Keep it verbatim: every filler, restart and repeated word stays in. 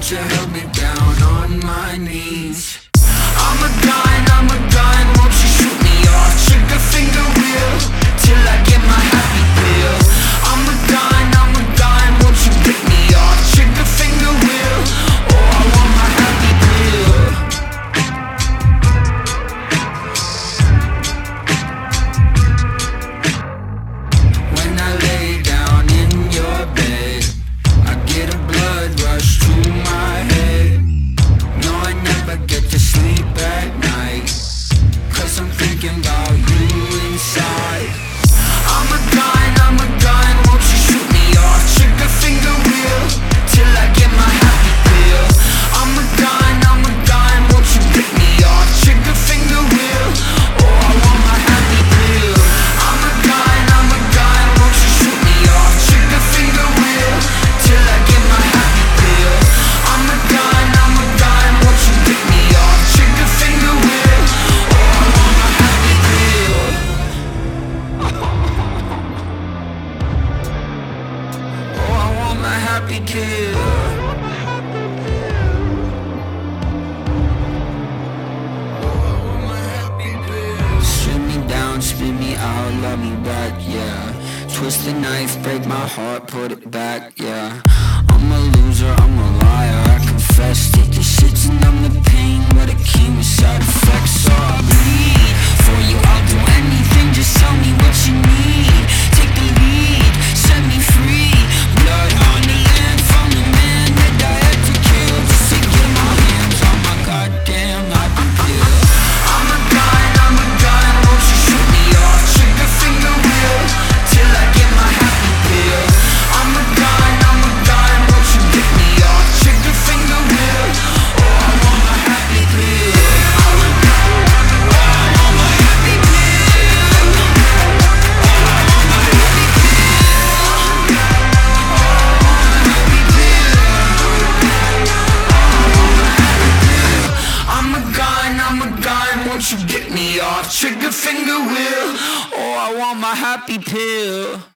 you held me down on my knees. I'm a gun, I'm a gun, won't you shoot me off? Trigger finger wheel, till I get my happy pill. I'm a gun, I'm a gun, won't you pick me off? Trigger finger wheel, oh I want my happy pill. When I lay down in your bed, I get a blood rush to my head. No, I never get to sleep at night, cause I'm thinking about you inside. I'm a gun, I'm a gun, won't you shoot me off? Trigger finger wheel, till I get my happy pill. I'm a gun, I'm a gun, won't you pick me off? Trigger finger wheel, oh I want my happy pill. I'm a gun, I'm a gun, won't you shoot me off? Trigger finger wheel, till I get my happy pill. I'm a gun, I'm a gun, won't you pick me off? Trigger finger wheel, oh I want my happy pill. Oh, I want my happy pill. Spin me down, spin me out, love me back, yeah. Twist the knife, break my heart, put it back, yeah. I'm a loser, I'm a liar, I confess. Take the shits and I'm the pain, but it came with side effects. So I'll bleed for you, I'll do anything, just tell me what you need. Take the lead, set me free. Blood on the land from the man that I had to kill, just to get my hands on my goddamn happy pill. I'm a gun, I'm a gun, won't you shoot me off? Trigger finger wheel, till I get my happy pill. I'm a gun, I'm a gun, won't you pick me off? Trigger finger wheel, oh I want my happy pill. I'm a gun, oh I want my happy pill. Oh I want my happy pill. Oh I want my happy pill. Oh I want my happy pill. I'm a gun, I'm a gun, won't you get me off? Trigger finger wheel, oh I want my happy pill.